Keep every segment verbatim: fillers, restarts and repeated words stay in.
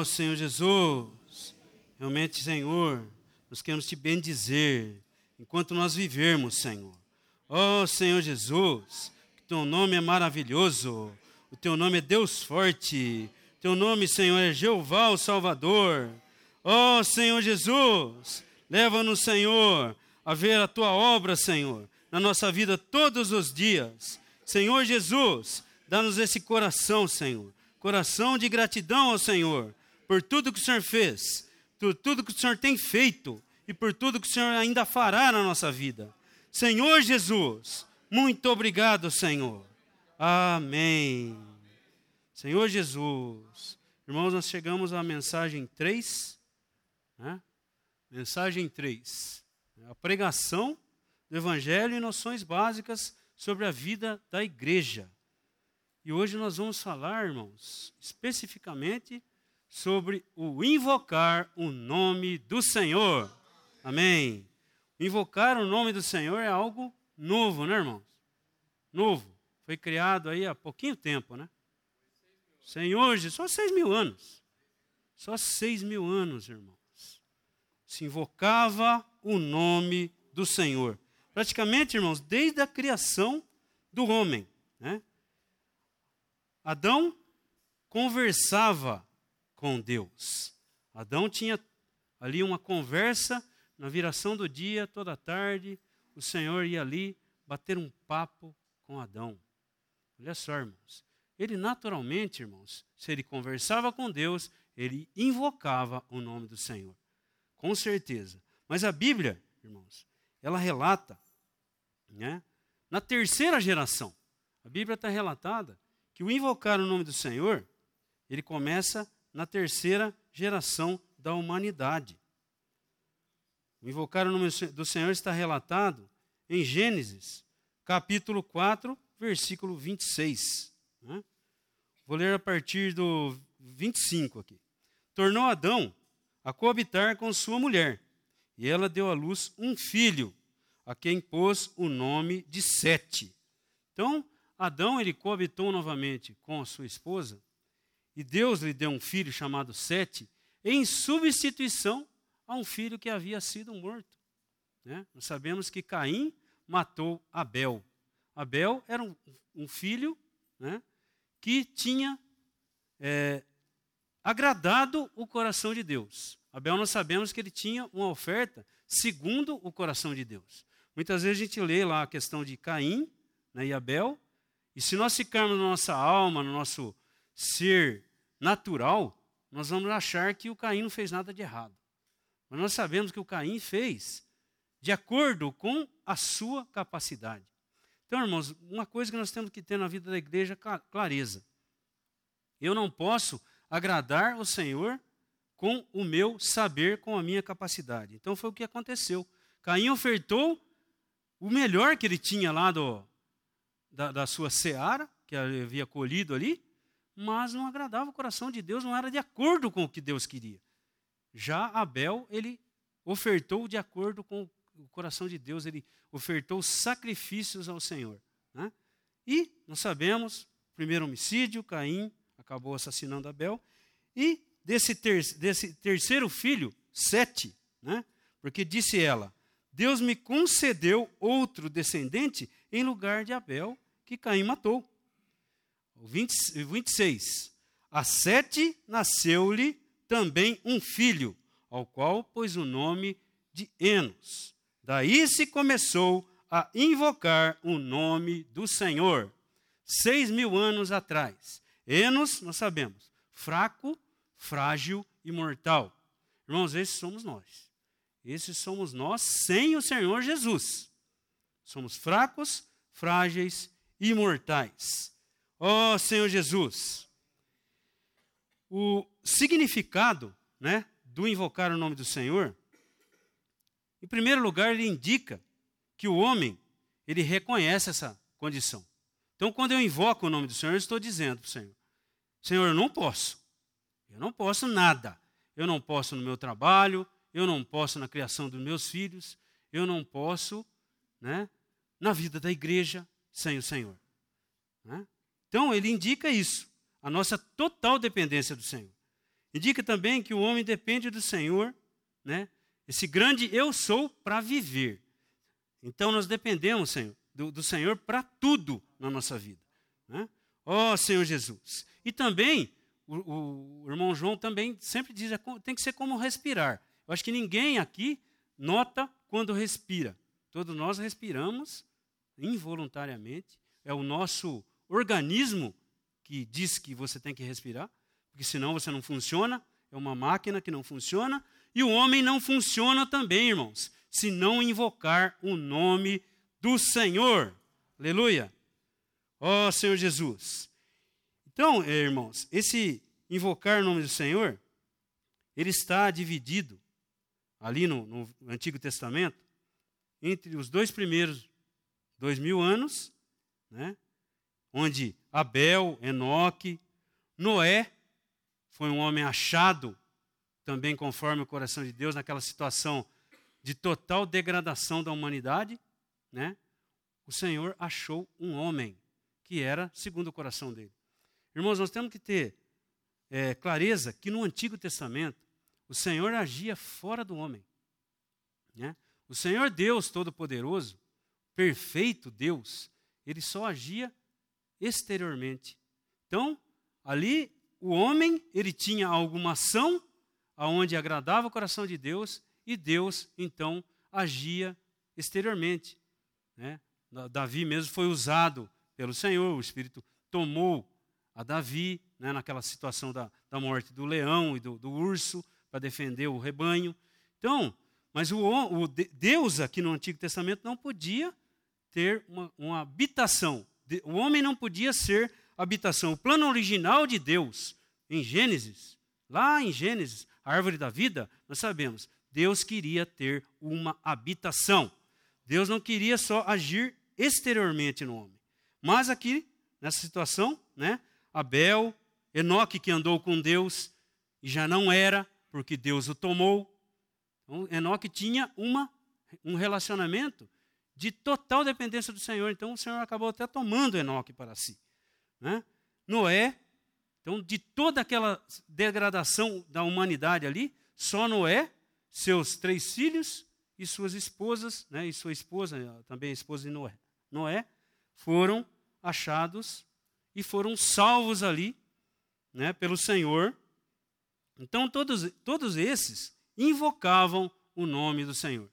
Oh, Senhor Jesus, realmente, Senhor, nós queremos te bendizer enquanto nós vivermos, Senhor. Oh, Senhor Jesus, que teu nome é maravilhoso, o teu nome é Deus forte, teu nome, Senhor, é Jeová, o Salvador. Oh, Senhor Jesus, leva-nos, Senhor, a ver a tua obra, Senhor, na nossa vida todos os dias. Senhor Jesus, dá-nos esse coração, Senhor, coração de gratidão ao Senhor, por tudo que o Senhor fez, por tudo que o Senhor tem feito e por tudo que o Senhor ainda fará na nossa vida. Senhor Jesus, muito obrigado, Senhor. Amém. Senhor Jesus, irmãos, nós chegamos à mensagem três, né? Mensagem três, a pregação do Evangelho e noções básicas sobre a vida da igreja. E hoje nós vamos falar, irmãos, especificamente sobre o invocar o nome do Senhor. Amém. Invocar o nome do Senhor é algo novo, né, irmãos? Novo. Foi criado aí há pouquinho tempo, né? Senhor, só seis mil anos. Só seis mil anos, irmãos. Se invocava o nome do Senhor. Praticamente, irmãos, desde a criação do homem, né? Adão conversava com Deus. Adão tinha ali uma conversa na viração do dia, toda tarde, o Senhor ia ali bater um papo com Adão. Olha só, irmãos. Ele naturalmente, irmãos, se ele conversava com Deus, ele invocava o nome do Senhor. Com certeza. Mas a Bíblia, irmãos, ela relata, né, na terceira geração. A Bíblia está relatada que o invocar o nome do Senhor, ele começa na terceira geração da humanidade. O invocar o nome do Senhor está relatado em Gênesis, capítulo quatro, versículo vinte e seis. Né? Vou ler a partir do vinte e cinco aqui. Tornou Adão a coabitar com sua mulher, e ela deu à luz um filho, a quem pôs o nome de Sete. Então, Adão ele coabitou novamente com a sua esposa, e Deus lhe deu um filho chamado Sete, em substituição a um filho que havia sido morto. Né? Nós sabemos que Caim matou Abel. Abel era um, um filho, né, que tinha é, agradado o coração de Deus. Abel, nós sabemos que ele tinha uma oferta segundo o coração de Deus. Muitas vezes a gente lê lá a questão de Caim, né, e Abel, e se nós ficarmos na nossa alma, no nosso ser natural, nós vamos achar que o Caim não fez nada de errado. Mas nós sabemos que o Caim fez de acordo com a sua capacidade. Então, irmãos, uma coisa que nós temos que ter na vida da igreja é clareza. Eu não posso agradar o Senhor com o meu saber, com a minha capacidade. Então foi o que aconteceu. Caim ofertou o melhor que ele tinha lá do, da, da sua seara, que ele havia colhido ali, mas não agradava o coração de Deus, não era de acordo com o que Deus queria. Já Abel, ele ofertou de acordo com o coração de Deus, ele ofertou sacrifícios ao Senhor. Né? E nós sabemos, primeiro homicídio, Caim acabou assassinando Abel, e desse, ter, desse terceiro filho, Sete, né? Porque disse ela, Deus me concedeu outro descendente em lugar de Abel, que Caim matou. vinte, vinte e seis, a Sete nasceu-lhe também um filho, ao qual pôs o nome de Enos. Daí se começou a invocar o nome do Senhor. Seis mil anos atrás. Enos, nós sabemos, fraco, frágil e mortal. Irmãos, esses somos nós. Esses somos nós sem o Senhor Jesus. Somos fracos, frágeis e mortais. Ó Senhor Jesus. O significado, né, do invocar o nome do Senhor, em primeiro lugar, ele indica que o homem, ele reconhece essa condição. Então, quando eu invoco o nome do Senhor, eu estou dizendo para o Senhor, Senhor, eu não posso. Eu não posso nada. Eu não posso no meu trabalho, eu não posso na criação dos meus filhos, eu não posso, né, na vida da igreja sem o Senhor. Né? Então, ele indica isso, a nossa total dependência do Senhor. Indica também que o homem depende do Senhor, né? Esse grande eu sou para viver. Então nós dependemos, Senhor, do, do Senhor para tudo na nossa vida, né? Ó Senhor Jesus. E também, o, o irmão João também sempre diz, tem que ser como respirar. Eu acho que ninguém aqui nota quando respira. Todos nós respiramos involuntariamente. É o nosso organismo que diz que você tem que respirar, porque senão você não funciona. É uma máquina que não funciona. E o homem não funciona também, irmãos, se não invocar o nome do Senhor. Aleluia. Ó Senhor Jesus. Então, irmãos, esse invocar o nome do Senhor, ele está dividido ali no, no Antigo Testamento entre os dois primeiros dois mil anos, né, onde Abel, Enoque, Noé foi um homem achado também conforme o coração de Deus naquela situação de total degradação da humanidade, né? O Senhor achou um homem que era segundo o coração dele. Irmãos, nós temos que ter é, clareza que no Antigo Testamento o Senhor agia fora do homem, né? O Senhor Deus Todo-Poderoso, perfeito Deus, ele só agia exteriormente. Então, ali o homem, ele tinha alguma ação aonde agradava o coração de Deus e Deus, então, agia exteriormente, né? Davi mesmo foi usado pelo Senhor, o Espírito tomou a Davi, né, naquela situação da, da morte do leão e do, do urso, para defender o rebanho. Então, mas o, o Deus aqui no Antigo Testamento não podia ter uma, uma habitação. O homem não podia ser habitação. O plano original de Deus, em Gênesis, lá em Gênesis, a árvore da vida, nós sabemos, Deus queria ter uma habitação. Deus não queria só agir exteriormente no homem. Mas aqui, nessa situação, né, Abel, Enoque que andou com Deus e já não era, porque Deus o tomou. Então, Enoque tinha uma, um relacionamento de total dependência do Senhor. Então, o Senhor acabou até tomando Enoque para si, né? Noé, então, de toda aquela degradação da humanidade ali, só Noé, seus três filhos e suas esposas, né, e sua esposa, também a esposa de Noé, Noé, foram achados e foram salvos ali, né, pelo Senhor. Então, todos, todos esses invocavam o nome do Senhor.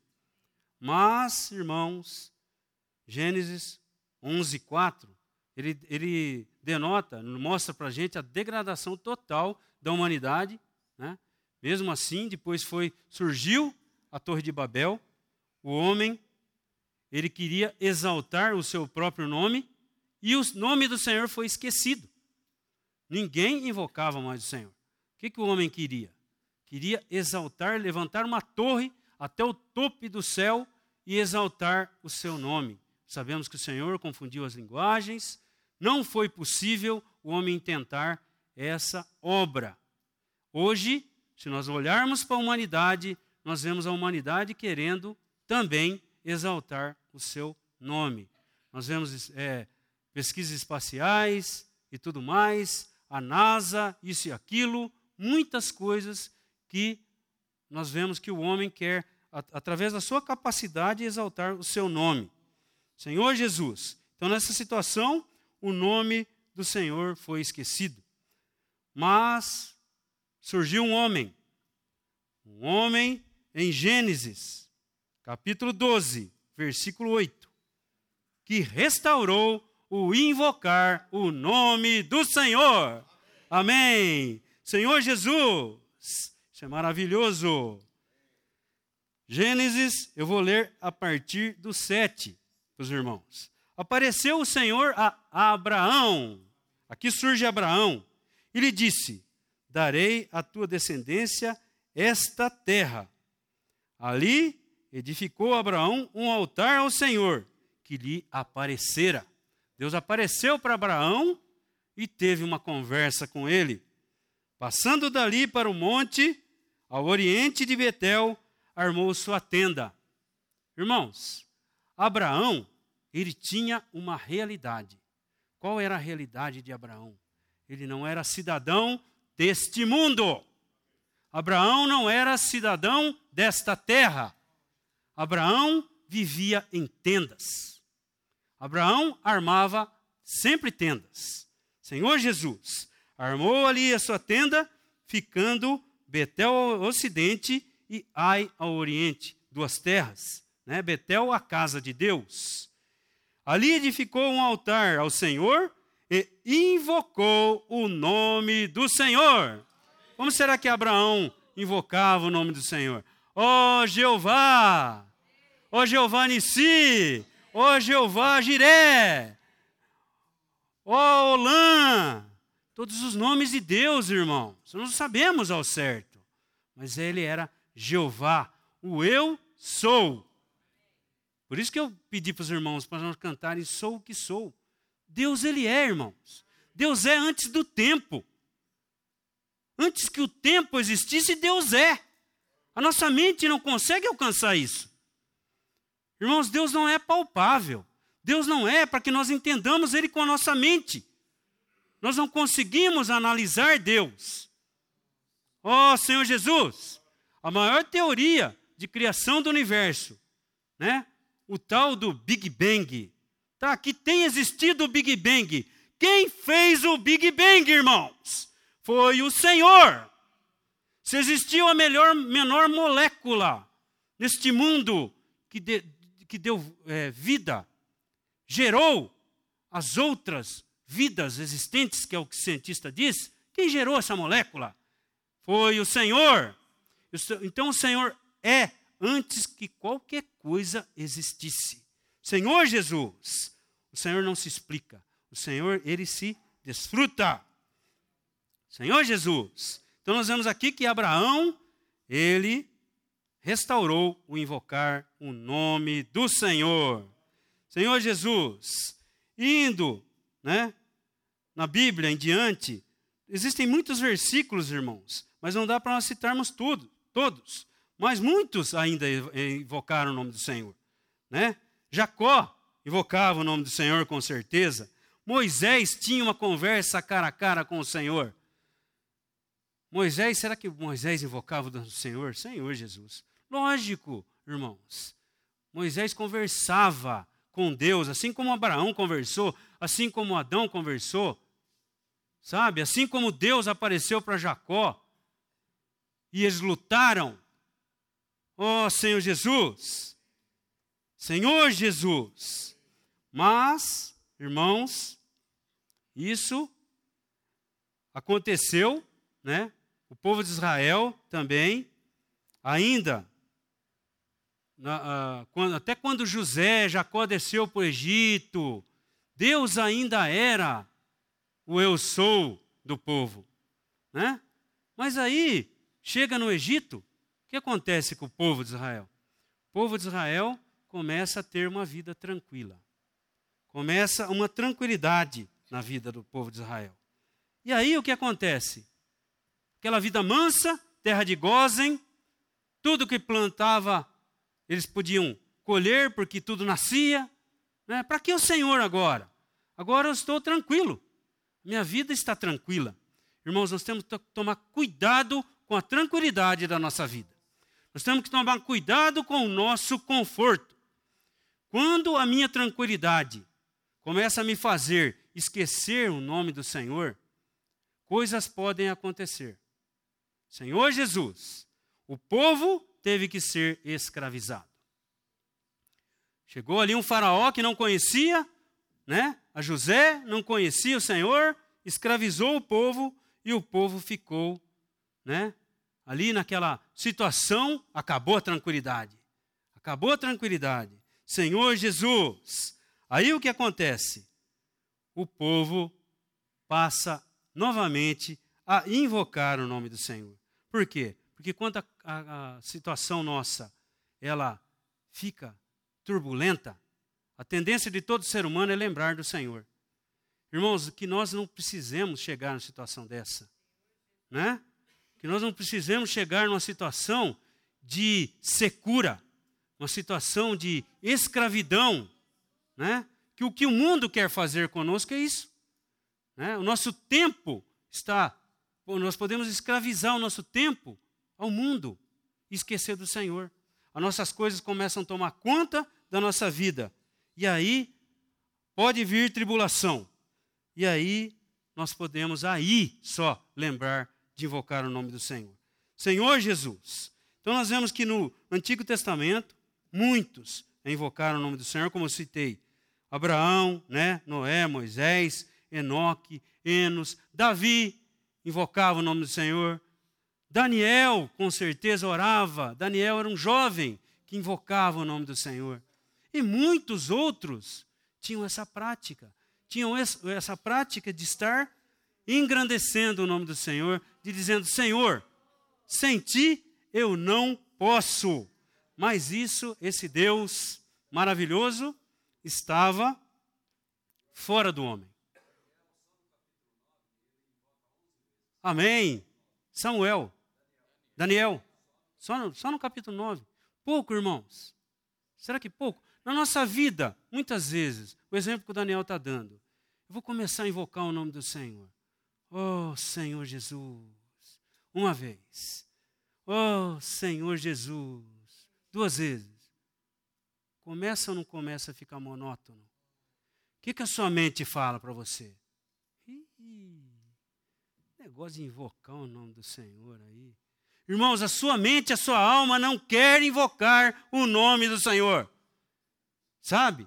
Mas, irmãos, Gênesis onze, quatro, ele, ele denota, mostra para a gente a degradação total da humanidade, né? Mesmo assim, depois foi, surgiu a Torre de Babel, o homem, ele queria exaltar o seu próprio nome, e o nome do Senhor foi esquecido. Ninguém invocava mais o Senhor. O que, que o homem queria? Queria exaltar, levantar uma torre até o topo do céu e exaltar o seu nome. Sabemos que o Senhor confundiu as linguagens, não foi possível o homem tentar essa obra. Hoje, se nós olharmos para a humanidade, nós vemos a humanidade querendo também exaltar o seu nome. Nós vemos é, pesquisas espaciais e tudo mais, a NASA, isso e aquilo, muitas coisas que nós vemos que o homem quer, através da sua capacidade, exaltar o seu nome. Senhor Jesus. Então, nessa situação, o nome do Senhor foi esquecido. Mas surgiu um homem, um homem em Gênesis, capítulo doze, versículo oito, que restaurou o invocar o nome do Senhor. Amém. Senhor Jesus, isso é maravilhoso. Gênesis, eu vou ler a partir do sete, para os irmãos. Apareceu o Senhor a Abraão, aqui surge Abraão, e lhe disse, darei à tua descendência esta terra. Ali edificou Abraão um altar ao Senhor, que lhe aparecera. Deus apareceu para Abraão e teve uma conversa com ele. Passando dali para o monte, ao oriente de Betel, armou sua tenda. Irmãos, Abraão, ele tinha uma realidade. Qual era a realidade de Abraão? Ele não era cidadão deste mundo. Abraão não era cidadão desta terra. Abraão vivia em tendas. Abraão armava sempre tendas. Senhor Jesus armou ali a sua tenda, ficando Betel ao ocidente e Ai ao oriente, duas terras. Né? Betel, a casa de Deus. Ali edificou um altar ao Senhor e invocou o nome do Senhor. Como será que Abraão invocava o nome do Senhor? Ó Jeová! Ó Jeová Nissi! Ó Jeová Jiré! Ó Olã! Todos os nomes de Deus, irmãos. Nós não sabemos ao certo. Mas ele era Jeová, o eu sou. Por isso que eu pedi para os irmãos para nós cantarem Sou o que sou. Deus, ele é, irmãos. Deus é antes do tempo. Antes que o tempo existisse, Deus é. A nossa mente não consegue alcançar isso. Irmãos, Deus não é palpável. Deus não é para que nós entendamos ele com a nossa mente. Nós não conseguimos analisar Deus. Ó Senhor Jesus, a maior teoria de criação do universo, né? O tal do Big Bang. Tá, que tem existido o Big Bang. Quem fez o Big Bang, irmãos? Foi o Senhor. Se existiu a melhor, menor molécula neste mundo que, de, que deu é, vida, gerou as outras vidas existentes, que é o que o cientista diz, quem gerou essa molécula? Foi o Senhor. Então o Senhor é antes que qualquer coisa existisse. Senhor Jesus, o Senhor não se explica. O Senhor, ele se desfruta. Senhor Jesus. Então nós vemos aqui que Abraão, ele restaurou o invocar o nome do Senhor. Senhor Jesus, indo, né, na Bíblia em diante, existem muitos versículos, irmãos, mas não dá para nós citarmos tudo, todos. Mas muitos ainda invocaram o nome do Senhor, né? Jacó invocava o nome do Senhor com certeza. Moisés tinha uma conversa cara a cara com o Senhor. Moisés, será que Moisés invocava o nome do Senhor? Senhor Jesus. Lógico, irmãos. Moisés conversava com Deus, assim como Abraão conversou, assim como Adão conversou. Sabe? Assim como Deus apareceu para Jacó e eles lutaram. Ó Senhor Jesus. Senhor Jesus. Mas, irmãos, isso aconteceu, né? O povo de Israel também, ainda, na, uh, quando, até quando José, Jacó desceu para o Egito, Deus ainda era o eu sou do povo, né? Mas aí, chega no Egito, o que acontece com o povo de Israel? O povo de Israel começa a ter uma vida tranquila. Começa uma tranquilidade na vida do povo de Israel. E aí o que acontece? Aquela vida mansa, terra de Gósen, tudo que plantava eles podiam colher porque tudo nascia. Né? Para que o Senhor agora? Agora eu estou tranquilo. Minha vida está tranquila. Irmãos, nós temos que tomar cuidado com a tranquilidade da nossa vida. Nós temos que tomar cuidado com o nosso conforto. Quando a minha tranquilidade começa a me fazer esquecer o nome do Senhor, coisas podem acontecer. Senhor Jesus, o povo teve que ser escravizado. Chegou ali um faraó que não conhecia, né? A José não conhecia o Senhor, escravizou o povo e o povo ficou, né? Ali naquela situação, acabou a tranquilidade. Acabou a tranquilidade. Senhor Jesus. Aí o que acontece? O povo passa novamente a invocar o nome do Senhor. Por quê? Porque quando a, a, a situação nossa, ela fica turbulenta, a tendência de todo ser humano é lembrar do Senhor. Irmãos, que nós não precisemos chegar numa situação dessa, né? Que nós não precisemos chegar numa situação de secura, uma situação de escravidão, né? Que o que o mundo quer fazer conosco é isso. Né? O nosso tempo está, nós podemos escravizar o nosso tempo ao mundo e esquecer do Senhor. As nossas coisas começam a tomar conta da nossa vida. E aí pode vir tribulação. E aí nós podemos aí só lembrar de invocar o nome do Senhor. Senhor Jesus. Então nós vemos que no Antigo Testamento, muitos invocaram o nome do Senhor, como eu citei. Abraão, né? Noé, Moisés, Enoque, Enos, Davi invocava o nome do Senhor. Daniel, com certeza, orava. Daniel era um jovem que invocava o nome do Senhor. E muitos outros tinham essa prática. Tinham essa prática de estar engrandecendo o nome do Senhor, de dizendo, Senhor, sem ti eu não posso. Mas isso, esse Deus maravilhoso, estava fora do homem. Amém. Samuel, Daniel, só no, só no capítulo nove. Pouco, irmãos. Será que pouco? Na nossa vida, muitas vezes, o exemplo que o Daniel está dando, eu vou começar a invocar o nome do Senhor. Oh, Senhor Jesus. Uma vez. Oh, Senhor Jesus. Duas vezes. Começa ou não começa a ficar monótono? O que, que a sua mente fala para você? Ih, negócio de invocar o nome do Senhor aí. Irmãos, a sua mente, a sua alma não quer invocar o nome do Senhor. Sabe?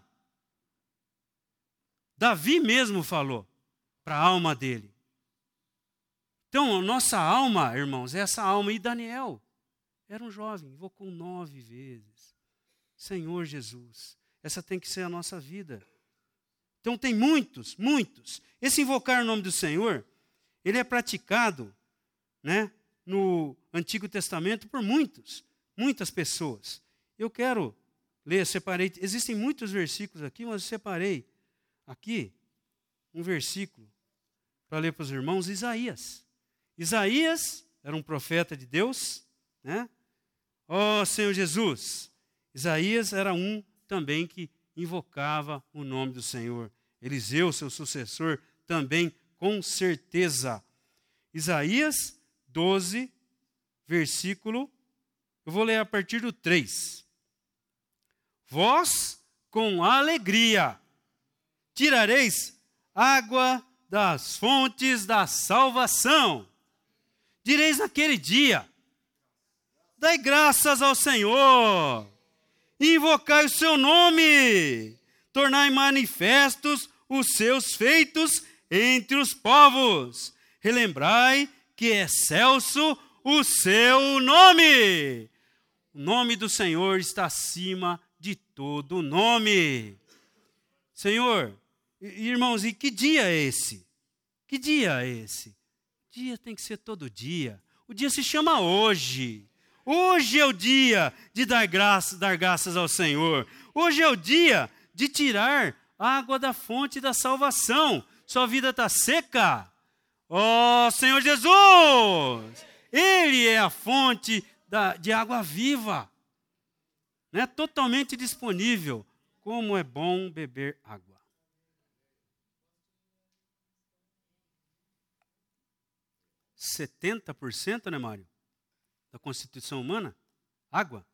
Davi mesmo falou para a alma dele. Então, a nossa alma, irmãos, é essa alma. E Daniel era um jovem, invocou nove vezes. Senhor Jesus, essa tem que ser a nossa vida. Então, tem muitos, muitos. Esse invocar o nome do Senhor, ele é praticado, né, no Antigo Testamento por muitos, muitas pessoas. Eu quero ler, separei, existem muitos versículos aqui, mas eu separei aqui um versículo para ler para os irmãos, Isaías. Isaías era um profeta de Deus, né? Ó Senhor Jesus, Isaías era um também que invocava o nome do Senhor. Eliseu, seu sucessor, também com certeza. Isaías doze, versículo, eu vou ler a partir do três. Vós, com alegria, tirareis água das fontes da salvação. Direis naquele dia, dai graças ao Senhor, invocai o seu nome, tornai manifestos os seus feitos entre os povos. Relembrai que é excelso o seu nome. O nome do Senhor está acima de todo nome. Senhor, irmãos, e que dia é esse? Que dia é esse? O dia tem que ser todo dia. O dia se chama hoje. Hoje é o dia de dar graças, dar graças ao Senhor. Hoje é o dia de tirar água da fonte da salvação. Sua vida está seca? Ó Senhor Jesus! Ele é a fonte da, de água viva. Né? Totalmente disponível. Como é bom beber água. setenta por cento, né, Mário? Da constituição humana? Água.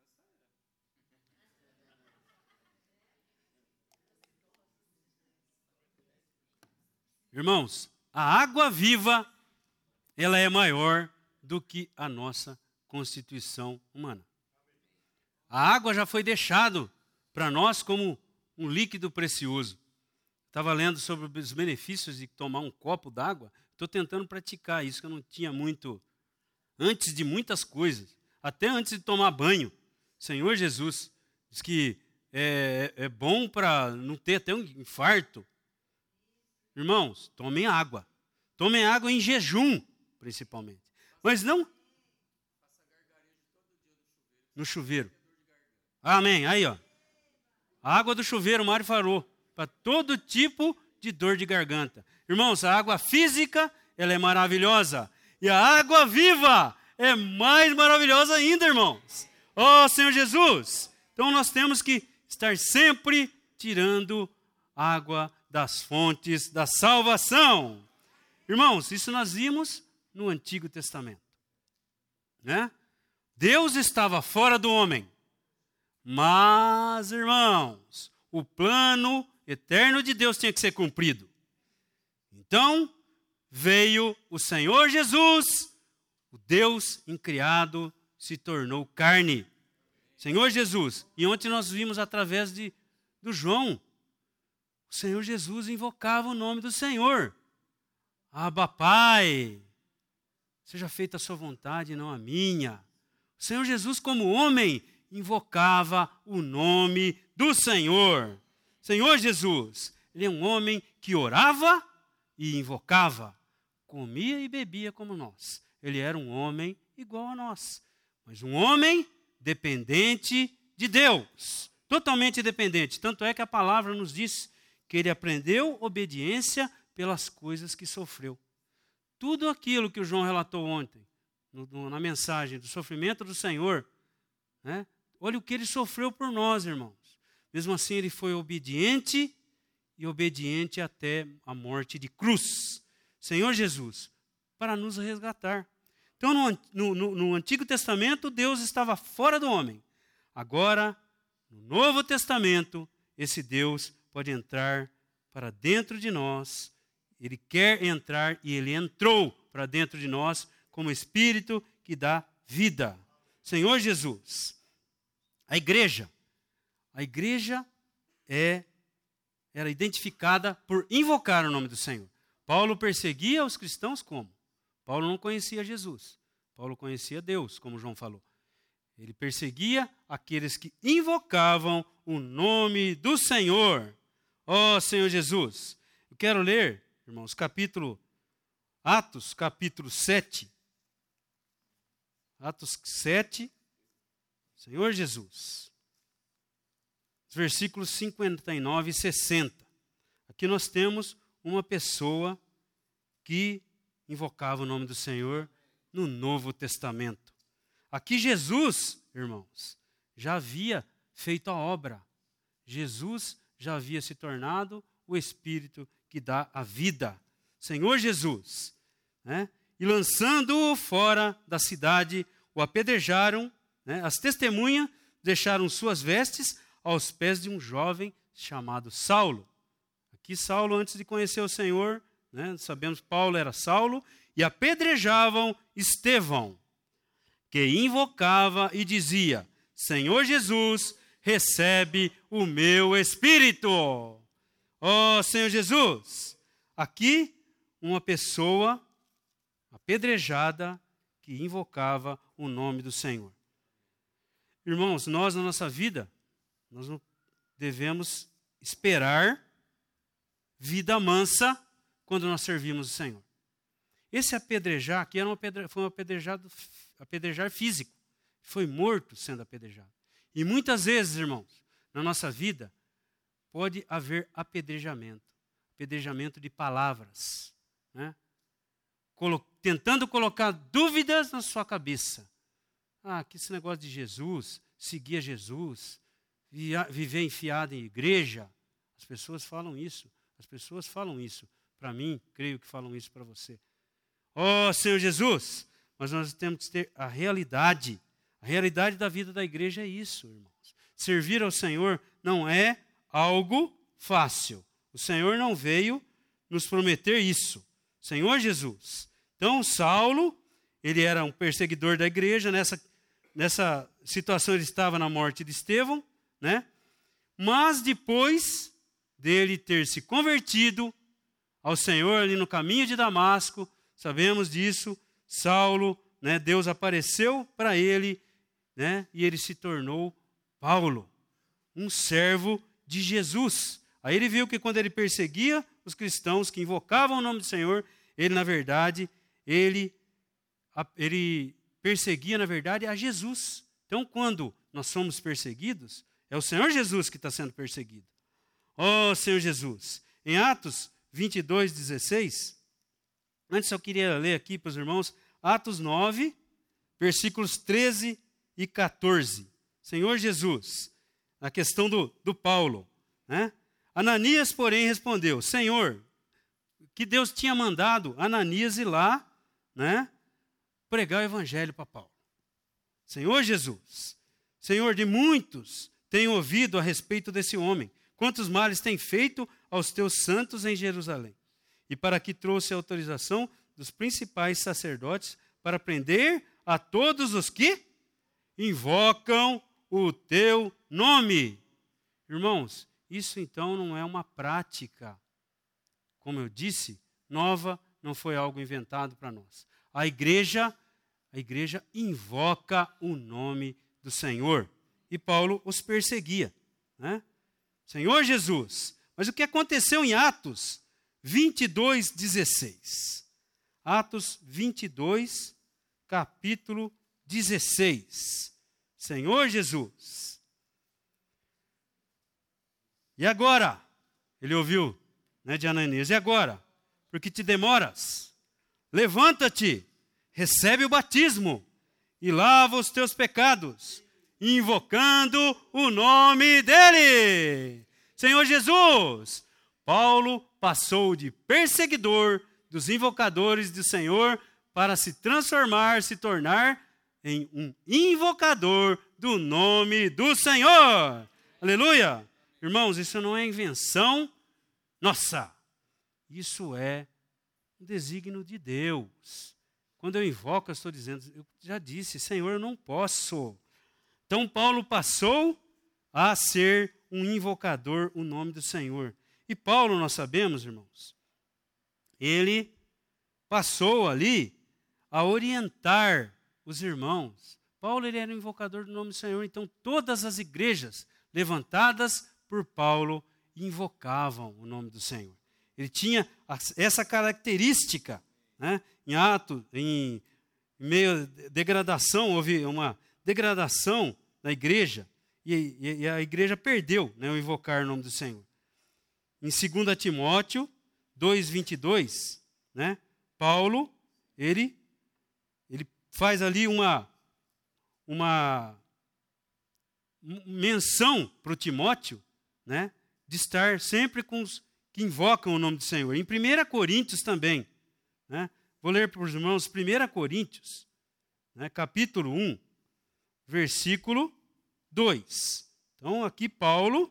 Irmãos, a água viva, ela é maior do que a nossa constituição humana. A água já foi deixado para nós como um líquido precioso. Estava lendo sobre os benefícios de tomar um copo d'água. Estou tentando praticar isso, que eu não tinha muito, antes de muitas coisas. Até antes de tomar banho. Senhor Jesus diz que é, é bom para não ter até um infarto. Irmãos, tomem água. Tomem água em jejum, principalmente. Mas não no chuveiro. Amém. Aí, ó. A água do chuveiro, o Mário falou, para todo tipo de dor de garganta. Irmãos, a água física, ela é maravilhosa. E a água viva é mais maravilhosa ainda, irmãos. Ó Senhor Jesus. Então nós temos que estar sempre tirando água das fontes da salvação. Irmãos, isso nós vimos no Antigo Testamento. né? Deus estava fora do homem. Mas, irmãos, o plano eterno de Deus tinha que ser cumprido. Então, veio o Senhor Jesus, o Deus incriado se tornou carne. Senhor Jesus. E ontem nós vimos através de, do João, o Senhor Jesus invocava o nome do Senhor. Abba, Pai, seja feita a sua vontade, não a minha. O Senhor Jesus, como homem, invocava o nome do Senhor. Senhor Jesus, ele é um homem que orava e invocava, comia e bebia como nós. Ele era um homem igual a nós, mas um homem dependente de Deus, totalmente dependente. Tanto é que a palavra nos diz que ele aprendeu obediência pelas coisas que sofreu. Tudo aquilo que o João relatou ontem, no, no, na mensagem do sofrimento do Senhor, né? Olha o que ele sofreu por nós, irmãos. Mesmo assim, ele foi obediente e obediente até a morte de cruz. Senhor Jesus, para nos resgatar. Então, no, no, no Antigo Testamento, Deus estava fora do homem. Agora, no Novo Testamento, esse Deus pode entrar para dentro de nós. Ele quer entrar e ele entrou para dentro de nós como Espírito que dá vida. Senhor Jesus, a igreja, a igreja é, era identificada por invocar o nome do Senhor. Paulo perseguia os cristãos como? Paulo não conhecia Jesus. Paulo conhecia Deus, como João falou. Ele perseguia aqueles que invocavam o nome do Senhor. Ó Senhor Jesus. Eu quero ler, irmãos, capítulo, Atos, capítulo sete. Atos sete, Senhor Jesus. Versículos cinquenta e nove e sessenta. Aqui nós temos uma pessoa que invocava o nome do Senhor no Novo Testamento. Aqui Jesus, irmãos, já havia feito a obra. Jesus já havia se tornado o Espírito que dá a vida. Senhor Jesus, né? E lançando-o fora da cidade, o apedrejaram, né? As testemunhas deixaram suas vestes aos pés de um jovem chamado Saulo. Aqui Saulo, antes de conhecer o Senhor, né? Sabemos que Paulo era Saulo, e apedrejavam Estevão, que invocava e dizia: Senhor Jesus, recebe o meu espírito. Ó oh, Senhor Jesus, aqui uma pessoa apedrejada que invocava o nome do Senhor. Irmãos, nós na nossa vida, nós não devemos esperar vida mansa quando nós servimos o Senhor. Esse apedrejar aqui era um apedre... foi um apedrejado, apedrejar físico. Foi morto sendo apedrejado. E muitas vezes, irmãos, na nossa vida, pode haver apedrejamento. Apedrejamento de palavras, né? Colo... Tentando colocar dúvidas na sua cabeça. Ah, que esse negócio de Jesus, seguir a Jesus, via... viver enfiado em igreja. As pessoas falam isso. As pessoas falam isso. Para mim, creio que falam isso para você. Ó Senhor Jesus, mas nós temos que ter a realidade. A realidade da vida da igreja é isso, irmãos. Servir ao Senhor não é algo fácil. O Senhor não veio nos prometer isso. Senhor Jesus. Então, Saulo, ele era um perseguidor da igreja. Nessa, nessa situação, ele estava na morte de Estevão, né? Mas depois dele ter se convertido ao Senhor ali no caminho de Damasco, sabemos disso, Saulo, né, Deus apareceu para ele, né, e ele se tornou Paulo, um servo de Jesus. Aí ele viu que quando ele perseguia os cristãos que invocavam o nome do Senhor, ele, na verdade, ele, ele perseguia, na verdade, a Jesus. Então, quando nós somos perseguidos, é o Senhor Jesus que está sendo perseguido. Ó oh, Senhor Jesus. Em Atos vinte e dois, dezesseis, antes eu queria ler aqui para os irmãos, Atos nove, versículos treze e quatorze. Senhor Jesus, na questão do, do Paulo, né? Ananias, porém, respondeu: Senhor, que Deus tinha mandado Ananias ir lá, né, pregar o evangelho para Paulo. Senhor Jesus, Senhor, de muitos tenho ouvido a respeito desse homem, quantos males tem feito aos teus santos em Jerusalém. E para que trouxe a autorização dos principais sacerdotes para prender a todos os que invocam o teu nome. Irmãos, isso então não é uma prática, como eu disse, nova, não foi algo inventado para nós. A igreja, a igreja invoca o nome do Senhor. E Paulo os perseguia, né? Senhor Jesus. Mas o que aconteceu em Atos vinte e dois, dezesseis? Atos vinte e dois, capítulo dezesseis. Senhor Jesus. E agora? Ele ouviu, né, de Ananias. E agora? Porque te demoras? Levanta-te, recebe o batismo e lava os teus pecados, invocando o nome dele. Senhor Jesus. Paulo passou de perseguidor dos invocadores do Senhor para se transformar, se tornar em um invocador do nome do Senhor. Aleluia! Irmãos, isso não é invenção nossa. Isso é um desígnio de Deus. Quando eu invoco, eu estou dizendo, eu já disse, Senhor, eu não posso. Então, Paulo passou a ser um invocador, o nome do Senhor. E Paulo, nós sabemos, irmãos, ele passou ali a orientar os irmãos. Paulo, ele era um invocador do nome do Senhor, então todas as igrejas levantadas por Paulo invocavam o nome do Senhor. Ele tinha essa característica, né? Em ato, em meio à degradação, houve uma degradação da igreja, e, e a igreja perdeu, né, o invocar o nome do Senhor. Em dois Timóteo dois, vinte e dois, né, Paulo, ele, ele faz ali uma, uma menção para o Timóteo, né, de estar sempre com os que invocam o nome do Senhor. Em primeira Coríntios também, né, vou ler para os irmãos primeira Coríntios, né, capítulo um, versículo dois. Então, aqui Paulo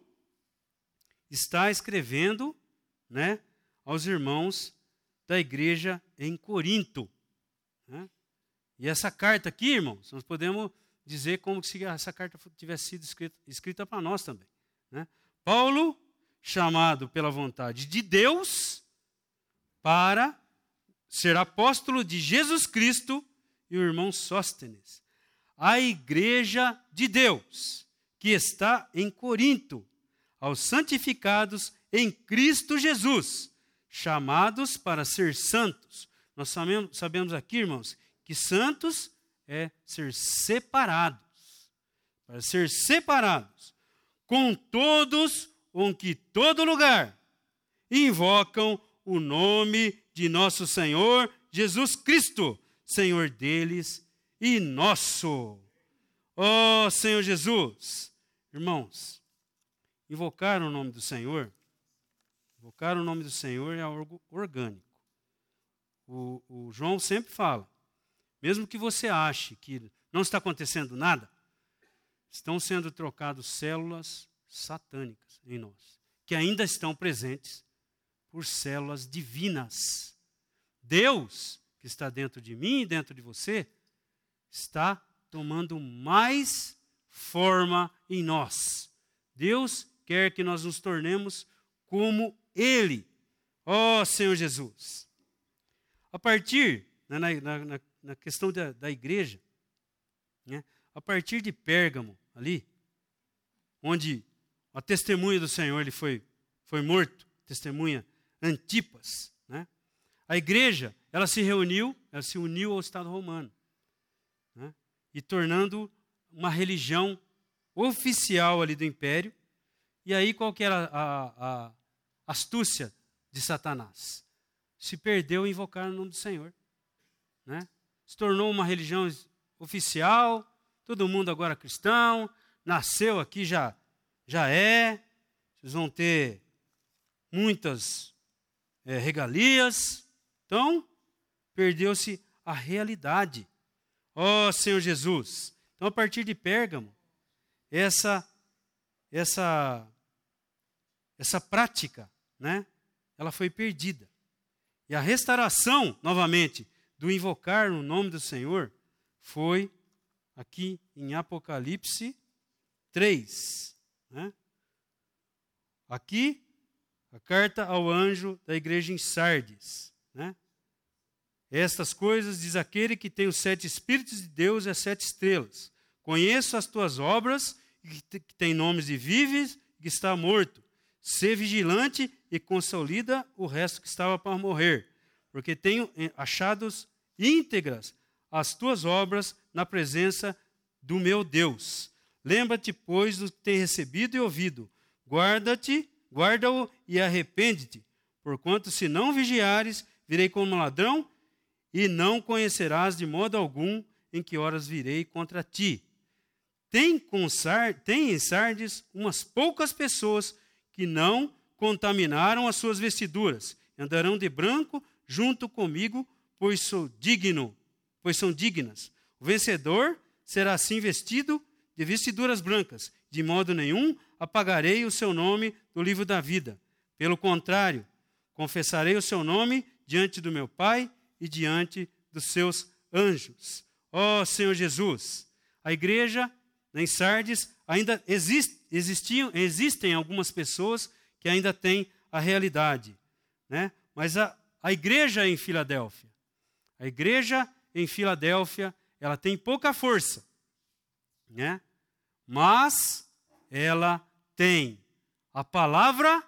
está escrevendo, né, aos irmãos da igreja em Corinto, né? E essa carta aqui, irmãos, nós podemos dizer como se essa carta tivesse sido escrita, escrita para nós também, né? Paulo, chamado pela vontade de Deus para ser apóstolo de Jesus Cristo, e o irmão Sóstenes, a igreja de Deus que está em Corinto, aos santificados em Cristo Jesus, chamados para ser santos. Nós sabemos, sabemos aqui, irmãos, que santos é ser separados, para ser separados, com todos ou que todo lugar invocam o nome de nosso Senhor Jesus Cristo, Senhor deles e nosso. Ó Senhor Jesus, irmãos, invocar o nome do Senhor, invocar o nome do Senhor é algo orgânico. O, o João sempre fala, mesmo que você ache que não está acontecendo nada, estão sendo trocadas células satânicas em nós, que ainda estão presentes por células divinas. Deus, que está dentro de mim e dentro de você, está tomando mais forma em nós. Deus quer que nós nos tornemos como Ele. Ó oh, Senhor Jesus. A partir, né, na, na, na questão da, da igreja, né, a partir de Pérgamo, ali, onde a testemunha do Senhor ele foi, foi morto, testemunha Antipas, né, a igreja, ela se reuniu, ela se uniu ao Estado romano, né, e tornando uma religião oficial ali do império. E aí qual que era a, a, a astúcia de Satanás? Se perdeu em invocar o nome do Senhor, né? Se tornou uma religião oficial, todo mundo agora cristão, nasceu aqui, já, já é, vocês vão ter muitas é, regalias. Então, perdeu-se a realidade. Ó Senhor Jesus, Então, a partir de Pérgamo, essa, essa, essa prática, né, ela foi perdida. E a restauração, novamente, do invocar o nome do Senhor, foi aqui em Apocalipse três. Né? Aqui, a carta ao anjo da igreja em Sardes. Né? Estas coisas diz aquele que tem os sete Espíritos de Deus e as sete estrelas. Conheço as tuas obras, que tem nomes de vives e que está morto. Sê vigilante e consolida o resto que estava para morrer, porque tenho achados íntegras as tuas obras na presença do meu Deus. Lembra-te, pois, do que tem recebido e ouvido. Guarda-te, guarda-o e arrepende-te, porquanto se não vigiares, virei como ladrão e não conhecerás de modo algum em que horas virei contra ti. Tem, com Sar, tem em Sardes umas poucas pessoas que não contaminaram as suas vestiduras, andarão de branco junto comigo, pois sou digno, pois são dignas. O vencedor será assim vestido de vestiduras brancas, de modo nenhum apagarei o seu nome do livro da vida. Pelo contrário, confessarei o seu nome diante do meu Pai e diante dos seus anjos. Ó Senhor Jesus, a igreja em Sardes ainda existe, existiam, existem algumas pessoas que ainda têm a realidade, né? Mas a, a igreja em Filadélfia, a igreja em Filadélfia, ela tem pouca força, né? Mas ela tem a palavra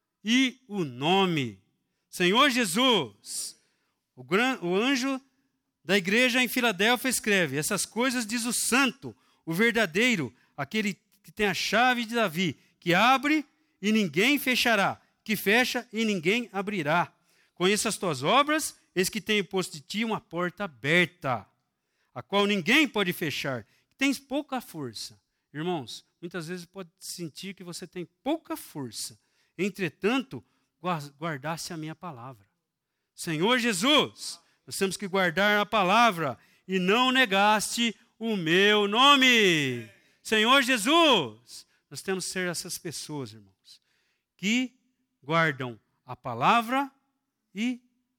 e o nome. Senhor Jesus, o, gran, o anjo da igreja em Filadélfia escreve: essas coisas diz o santo, o verdadeiro, aquele que tem a chave de Davi, que abre e ninguém fechará, que fecha e ninguém abrirá. Conheço as tuas obras, eis que tenho posto de ti uma porta aberta, a qual ninguém pode fechar. Tens pouca força. Irmãos, muitas vezes pode sentir que você tem pouca força. Entretanto, guardasse a minha palavra. Senhor Jesus, nós temos que guardar a palavra e não negaste o meu nome. Senhor Jesus, nós temos que ser essas pessoas, irmãos, que guardam a palavra e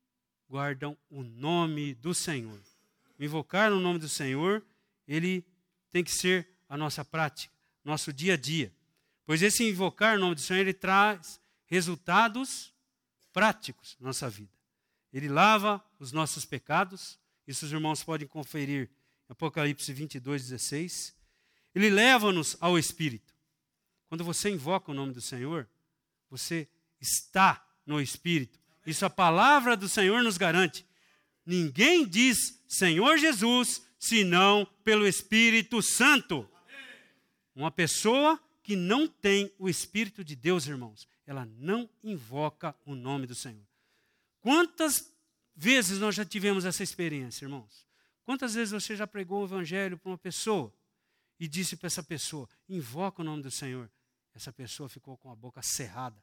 guardam o nome do Senhor. Invocar o nome do Senhor, ele tem que ser a nossa prática, nosso dia a dia. Pois esse invocar o nome do Senhor, ele traz resultados práticos na nossa vida. Ele lava os nossos pecados, isso os irmãos podem conferir em Apocalipse vinte e dois, dezesseis. Ele leva-nos ao Espírito. Quando você invoca o nome do Senhor, você está no Espírito. Isso a palavra do Senhor nos garante. Ninguém diz Senhor Jesus, senão pelo Espírito Santo. Uma pessoa que não tem o Espírito de Deus, irmãos, ela não invoca o nome do Senhor. Quantas vezes nós já tivemos essa experiência, irmãos? Quantas vezes você já pregou o evangelho para uma pessoa e disse para essa pessoa, invoca o nome do Senhor? Essa pessoa ficou com a boca cerrada.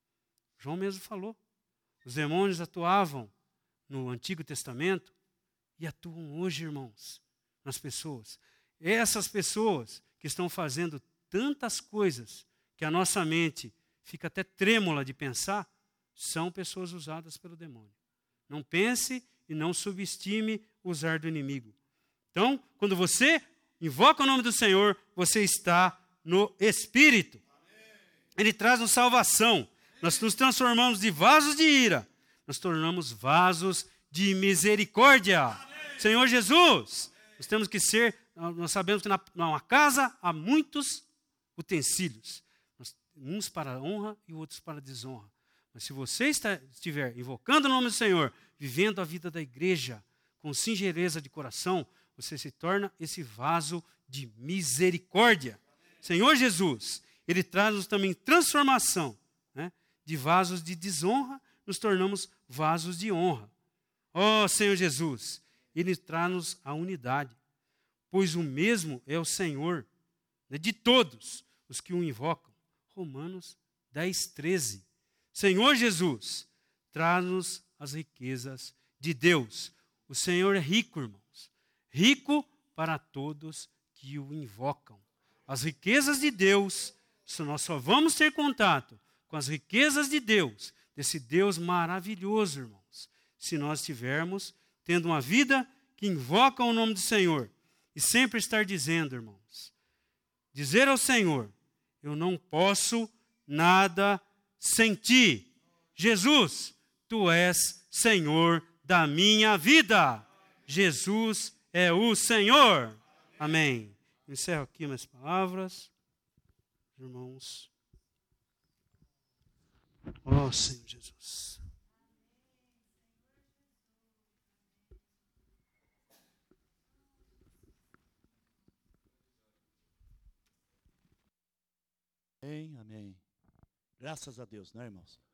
João mesmo falou. Os demônios atuavam no Antigo Testamento e atuam hoje, irmãos, nas pessoas. Essas pessoas que estão fazendo tantas coisas que a nossa mente fica até trêmula de pensar, são pessoas usadas pelo demônio. Não pense e não subestime o usar do inimigo. Então, quando você invoca o nome do Senhor, você está no Espírito. Ele traz-nos salvação. Nós nos transformamos de vasos de ira, nós tornamos vasos de misericórdia. Amém. Senhor Jesus, nós temos que ser, nós sabemos que na, na casa há muitos utensílios, uns para a honra e outros para a desonra. Mas se você está, estiver invocando o nome do Senhor, vivendo a vida da igreja com singeleza de coração, você se torna esse vaso de misericórdia. Amém. Senhor Jesus, Ele traz-nos também transformação, né? De vasos de desonra, nos tornamos vasos de honra. Ó oh, Senhor Jesus, Ele traz-nos a unidade, pois o mesmo é o Senhor, né, de todos os que o invocam. Romanos dez, treze. Senhor Jesus, traz-nos as riquezas de Deus. O Senhor é rico, irmãos. Rico para todos que o invocam. As riquezas de Deus, se nós só vamos ter contato com as riquezas de Deus, desse Deus maravilhoso, irmãos, se nós estivermos tendo uma vida que invoca o nome do Senhor e sempre estar dizendo, irmãos, dizer ao Senhor, eu não posso nada sem ti. Jesus, tu és Senhor da minha vida. Jesus é o Senhor. Amém. Encerro aqui minhas palavras. Irmãos. Ó Senhor Jesus. Amém, amém. Graças a Deus, né, irmãos?